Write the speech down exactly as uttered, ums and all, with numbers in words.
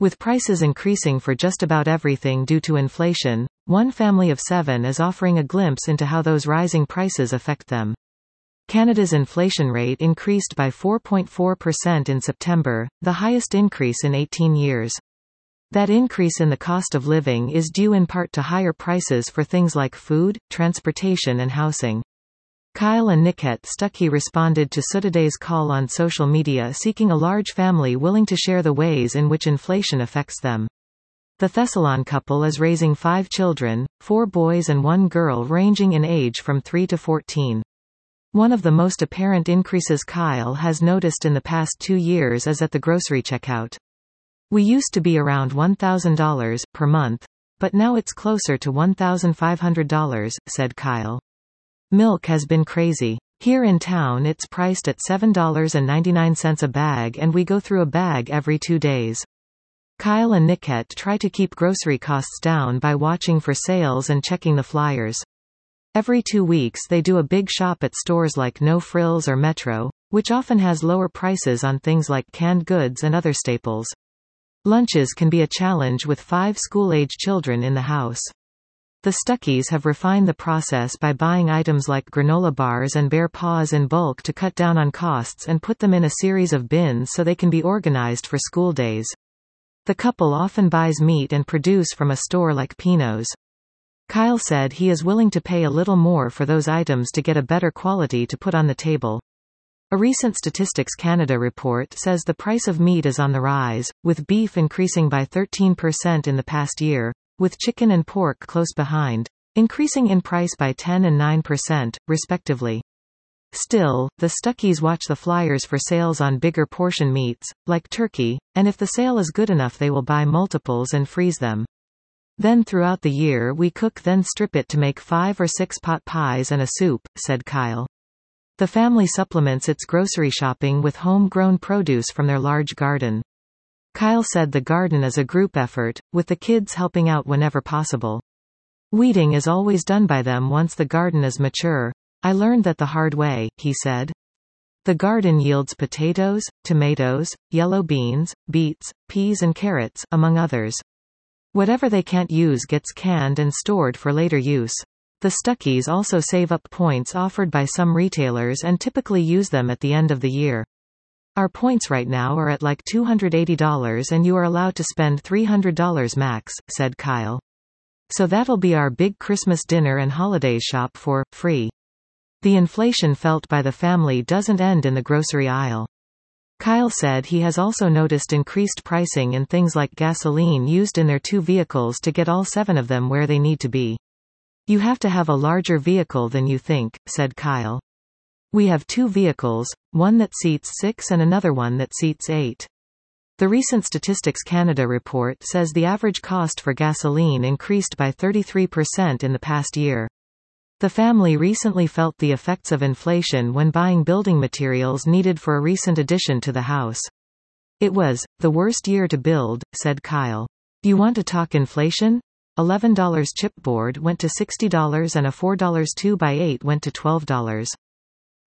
With prices increasing for just about everything due to inflation, one family of seven is offering a glimpse into how those rising prices affect them. Canada's inflation rate increased by four point four percent in September, the highest increase in eighteen years. That increase in the cost of living is due in part to higher prices for things like food, transportation and housing. Kyle and Niket Stuckey responded to Sutaday's call on social media seeking a large family willing to share the ways in which inflation affects them. The Thessalon couple is raising five children, four boys and one girl ranging in age from three to fourteen. One of the most apparent increases Kyle has noticed in the past two years is at the grocery checkout. We used to be around one thousand dollars per month, but now it's closer to one thousand five hundred dollars, said Kyle. Milk has been crazy. Here in town it's priced at seven dollars and ninety-nine cents a bag and we go through a bag every two days. Kyle and Niket try to keep grocery costs down by watching for sales and checking the flyers. Every two weeks they do a big shop at stores like No Frills or Metro, which often has lower prices on things like canned goods and other staples. Lunches can be a challenge with five school-age children in the house. The Stuckeys have refined the process by buying items like granola bars and bear paws in bulk to cut down on costs and put them in a series of bins so they can be organized for school days. The couple often buys meat and produce from a store like Pino's. Kyle said he is willing to pay a little more for those items to get a better quality to put on the table. A recent Statistics Canada report says the price of meat is on the rise, with beef increasing by thirteen percent in the past year, with chicken and pork close behind, increasing in price by ten and nine percent, respectively. Still, the Stuckeys watch the flyers for sales on bigger portion meats, like turkey, and if the sale is good enough they will buy multiples and freeze them. Then throughout the year we cook then strip it to make five or six pot pies and a soup, said Kyle. The family supplements its grocery shopping with home-grown produce from their large garden. Kyle said the garden is a group effort, with the kids helping out whenever possible. Weeding is always done by them once the garden is mature. I learned that the hard way, he said. The garden yields potatoes, tomatoes, yellow beans, beets, peas and carrots, among others. Whatever they can't use gets canned and stored for later use. The Stuckeys also save up points offered by some retailers and typically use them at the end of the year. Our points right now are at like two hundred eighty dollars and you are allowed to spend three hundred dollars max, said Kyle. So that'll be our big Christmas dinner and holidays shop for free. The inflation felt by the family doesn't end in the grocery aisle. Kyle said he has also noticed increased pricing in things like gasoline used in their two vehicles to get all seven of them where they need to be. You have to have a larger vehicle than you think, said Kyle. We have two vehicles, one that seats six and another one that seats eight. The recent Statistics Canada report says the average cost for gasoline increased by thirty-three percent in the past year. The family recently felt the effects of inflation when buying building materials needed for a recent addition to the house. It was the worst year to build, said Kyle. You want to talk inflation? eleven dollars chipboard went to sixty dollars and a four by eight went to twelve dollars.